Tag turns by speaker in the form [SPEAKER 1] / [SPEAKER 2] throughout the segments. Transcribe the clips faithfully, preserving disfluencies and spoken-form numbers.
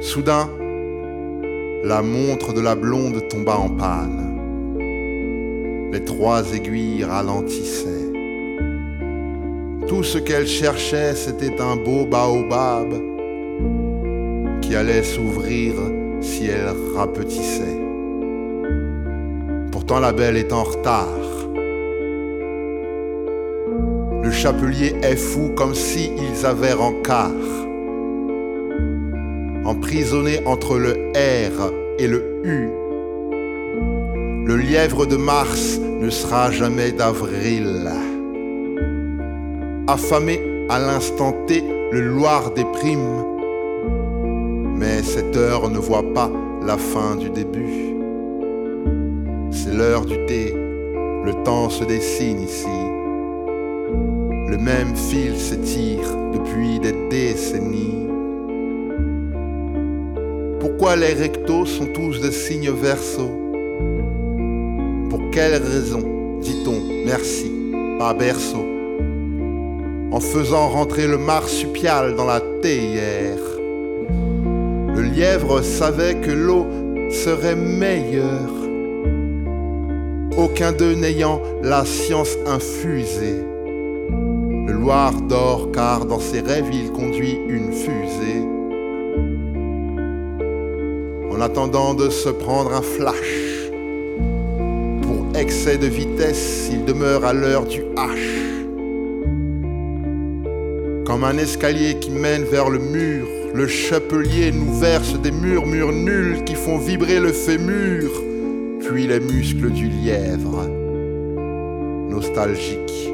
[SPEAKER 1] Soudain, la montre de la blonde tomba en panne. Les trois aiguilles ralentissaient. Tout ce qu'elle cherchait, c'était un beau baobab qui allait s'ouvrir si elle rapetissait. Pourtant la belle est en retard. Le chapelier est fou comme si ils avaient rencard. Emprisonné entre le R et le U, le lièvre de mars ne sera jamais d'avril. Affamé à l'instant T, le Loir déprime. Mais cette heure ne voit pas la fin du début. C'est l'heure du thé, le temps se dessine ici. Le même fil s'étire depuis des décennies. Pourquoi les rectos sont tous de signes verso? Pour quelle raison dit-on merci, pas berceau? En faisant rentrer le marsupial dans la théière. Le lièvre savait que l'eau serait meilleure, aucun d'eux n'ayant la science infusée. Le Loir dort car dans ses rêves il conduit une fusée. En attendant de se prendre un flash, pour excès de vitesse, il demeure à l'heure du H. Comme un escalier qui mène vers le mur, le chapelier nous verse des murmures nuls qui font vibrer le fémur, puis les muscles du lièvre, nostalgiques.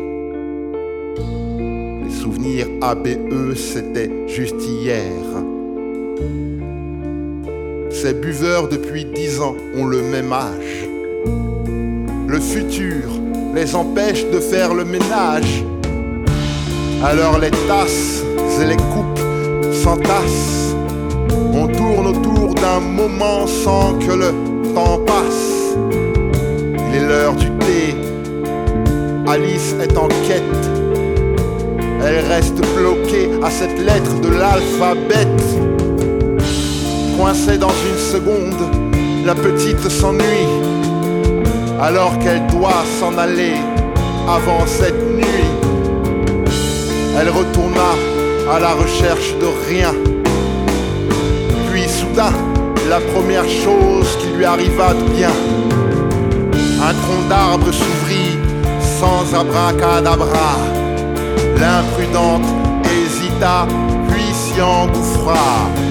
[SPEAKER 1] Les souvenirs A B E, c'était juste hier. Ces buveurs depuis dix ans ont le même âge. Le futur les empêche de faire le ménage. Alors les tasses et les coupes s'entassent. On tourne autour d'un moment sans que le temps passe. Il est l'heure du thé. Alice est en quête. Elle reste bloquée à cette lettre de l'alphabet. Coincée dans une seconde, la petite s'ennuie, alors qu'elle doit s'en aller avant cette nuit. Elle retourna à la recherche de rien. Puis soudain, la première chose qui lui arriva de bien, un tronc d'arbre s'ouvrit sans abracadabra. L'imprudente hésita, puis s'y engouffra.